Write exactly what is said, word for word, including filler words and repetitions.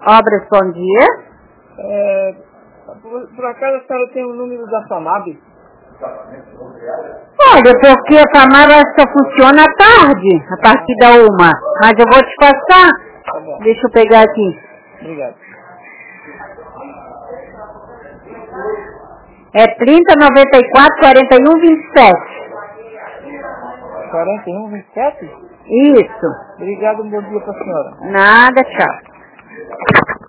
Obras, bom dia. É, por, por acaso a senhora tem o número da FAMAB? Olha, porque a FAMAB só funciona à tarde, a partir da uma. Mas eu vou te passar. Tá bom. Deixa eu pegar aqui. Obrigado. É trinta, noventa e quatro, quarenta e um, vinte e sete. quarenta e um, vinte e sete? Isso. Obrigado, um bom dia para a senhora. Nada, tchau.